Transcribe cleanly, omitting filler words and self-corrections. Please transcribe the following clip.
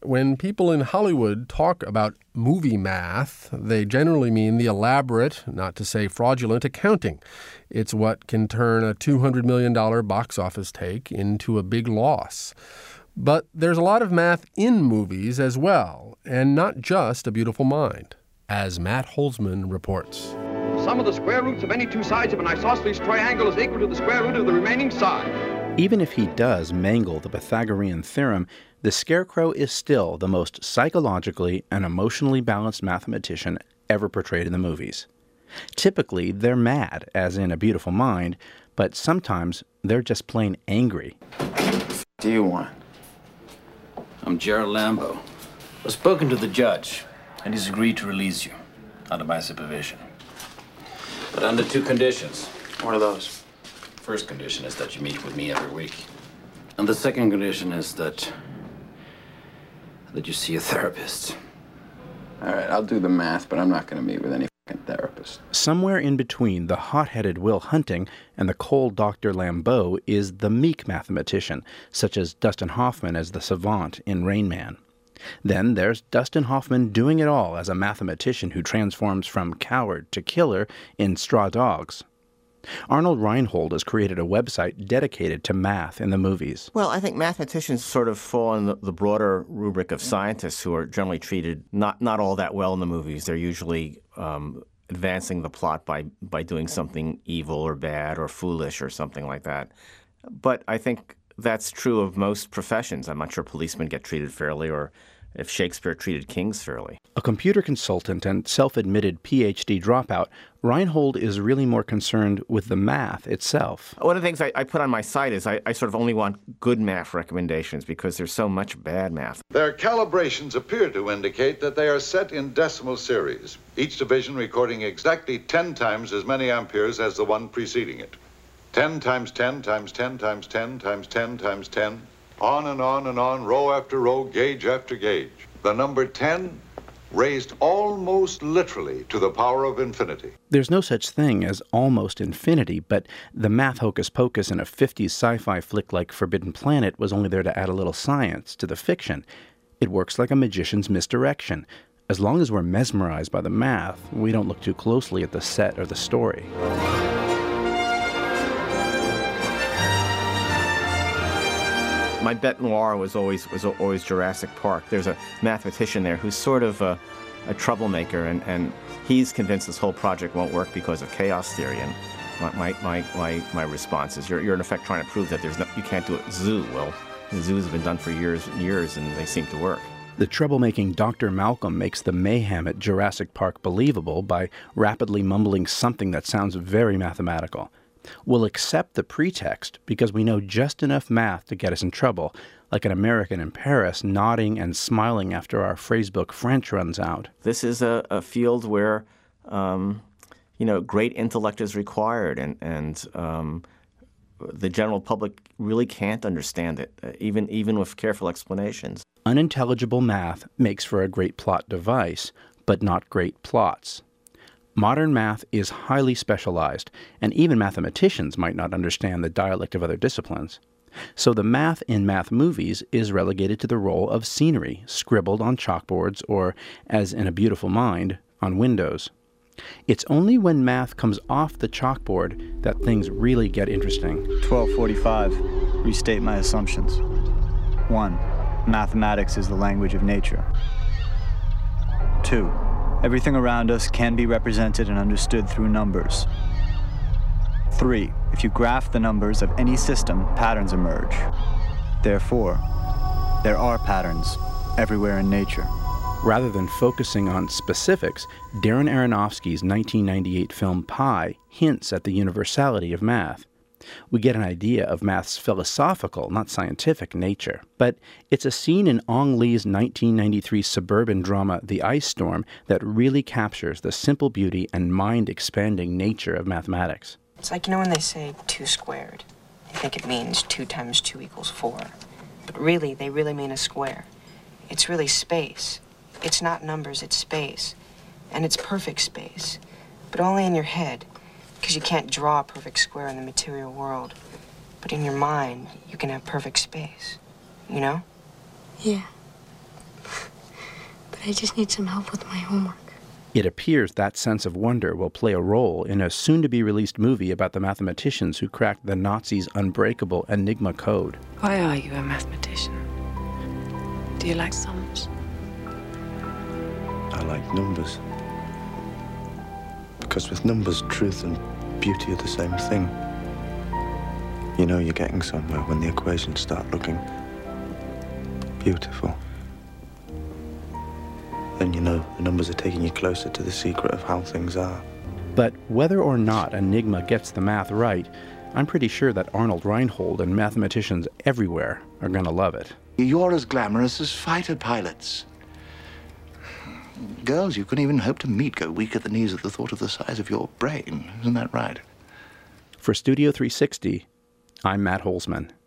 When people in Hollywood talk about movie math, they generally mean the elaborate, not to say fraudulent, accounting. It's what can turn a $200 million box office take into a big loss. But there's a lot of math in movies as well, and not just A Beautiful Mind, as Matt Holzman reports. Sum of the square roots of any two sides of an isosceles triangle is equal to the square root of the remaining side. Even if he does mangle the Pythagorean theorem, the Scarecrow is still the most psychologically and emotionally balanced mathematician ever portrayed in the movies. Typically, they're mad, as in A Beautiful Mind, but sometimes they're just plain angry. What do you want? I'm Gerald Lambeau. I've spoken to the judge, and he's agreed to release you under my supervision. But under two conditions. What are those? First condition is that you meet with me every week. And the second condition is that you see a therapist. All right, I'll do the math, but I'm not going to meet with any fucking therapist. Somewhere in between the hot-headed Will Hunting and the cold Dr. Lambeau is the meek mathematician, such as Dustin Hoffman as the savant in Rain Man. Then there's Dustin Hoffman doing it all as a mathematician who transforms from coward to killer in Straw Dogs. Arnold Reinhold has created a website dedicated to math in the movies. Well, I think mathematicians sort of fall in the broader rubric of scientists who are generally treated not all that well in the movies. They're usually advancing the plot by doing something evil or bad or foolish or something like that. But I think that's true of most professions. I'm not sure policemen get treated fairly or if Shakespeare treated kings fairly. A computer consultant and self-admitted PhD dropout, Reinhold is really more concerned with the math itself. One of the things I put on my site is I sort of only want good math recommendations because there's so much bad math. Their calibrations appear to indicate that they are set in decimal series, each division recording exactly 10 times as many amperes as the one preceding it. 10 times 10 times 10 times 10 times 10 times 10, on and on and on, row after row, gauge after gauge. The number 10 raised almost literally to the power of infinity. There's no such thing as almost infinity, but the math hocus-pocus in a 50s sci-fi flick like Forbidden Planet was only there to add a little science to the fiction. It works like a magician's misdirection. As long as we're mesmerized by the math, we don't look too closely at the set or the story. My bête noire was always Jurassic Park. There's a mathematician there who's sort of a troublemaker, and he's convinced this whole project won't work because of chaos theory. And my response is, you're in effect trying to prove that you can't do a zoo. Well, the zoos have been done for years and years, and they seem to work. The troublemaking Dr. Malcolm makes the mayhem at Jurassic Park believable by rapidly mumbling something that sounds very mathematical. We'll accept the pretext because we know just enough math to get us in trouble, like an American in Paris nodding and smiling after our phrasebook French runs out. This is a field where, great intellect is required, and the general public really can't understand it, even with careful explanations. Unintelligible math makes for a great plot device, but not great plots. Modern math is highly specialized, and even mathematicians might not understand the dialect of other disciplines. So the math in math movies is relegated to the role of scenery, scribbled on chalkboards or, as in A Beautiful Mind, on windows. It's only when math comes off the chalkboard that things really get interesting. 1245. Restate my assumptions. 1. Mathematics is the language of nature. 2. Everything around us can be represented and understood through numbers. 3. If you graph the numbers of any system, patterns emerge. Therefore, there are patterns everywhere in nature. Rather than focusing on specifics, Darren Aronofsky's 1998 film Pi hints at the universality of math. We get an idea of math's philosophical, not scientific, nature. But it's a scene in Ong Lee's 1993 suburban drama The Ice Storm that really captures the simple beauty and mind-expanding nature of mathematics. It's like, when they say 2 squared, they think it means 2 times 2 equals 4. But really, they really mean a square. It's really space. It's not numbers, it's space. And it's perfect space. But only in your head. Because you can't draw a perfect square in the material world. But in your mind, you can have perfect space. You know? Yeah. I just need some help with my homework. It appears that sense of wonder will play a role in a soon-to-be-released movie about the mathematicians who cracked the Nazis' unbreakable Enigma code. Why are you a mathematician? Do you like sums? I like numbers. Because with numbers, truth and beauty are the same thing. You know you're getting somewhere when the equations start looking beautiful. Then you know the numbers are taking you closer to the secret of how things are. But whether or not Enigma gets the math right, I'm pretty sure that Arnold Reinhold and mathematicians everywhere are going to love it. You're as glamorous as fighter pilots. Girls you couldn't even hope to meet go weak at the knees at the thought of the size of your brain. Isn't that right? For Studio 360, I'm Matt Holzman.